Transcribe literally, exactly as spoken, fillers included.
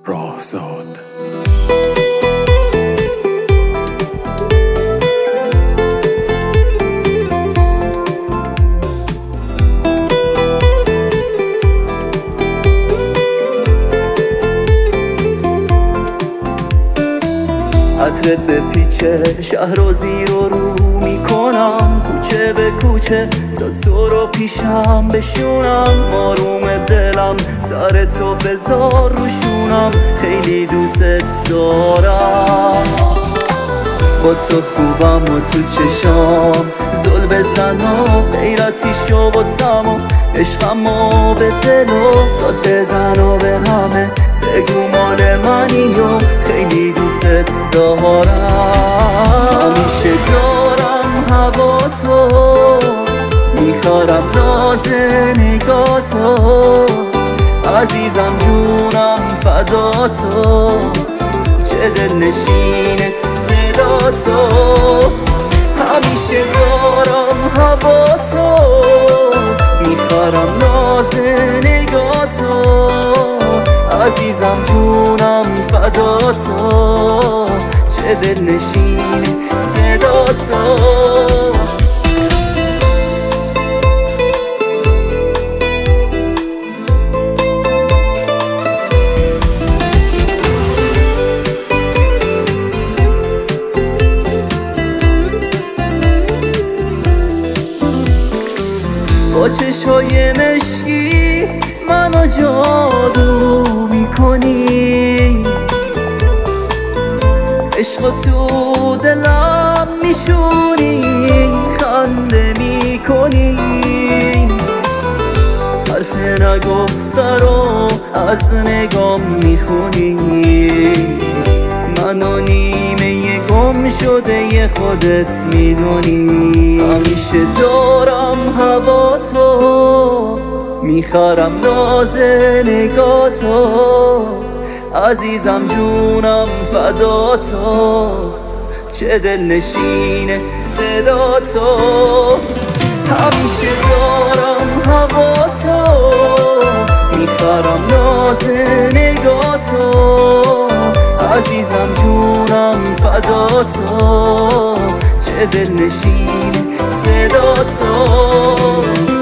راهزاد. عطرت به پیچه شهر و زیر و رو میکنم، کوچه به کوچه تا تو رو پیشم بشونم. آروم دلم سر تو بذار روشونم، خیلی دوست دارم. با تو خوبم و تو چشام زل بزن و غیرتی شو باسم و عشقم و به دل و داد بزن و به همه بگو مال منی و خیلی دوست دارم. همیشه دارم هوا تو، میخوارم ناز نگاه تو، عزیزم جونم فدا تو، چه دل نشینه صدا تو. همیشه دارم هوا تو، میخوارم ناز نگاه تو، عزیزم جونم فدا تو، چه دل نشینه صدا تو. با چشای مشکی منو جادو میکنی، عشق تو دلم میشونی، خنده میکنی، حرف نگفته رو از نگام میخونی. منو نیمه گم شده خودت میدونی. همیشه دارم هوا تو، میخوارم ناز نگاه تو، عزیزم جونم فدا تو، چه دل نشینه صدا تو. همیشه دارم هوا تو، میخوارم ناز نگاه تو، عزیزم جونم فدا تو، چه دل نشینه صدا تو.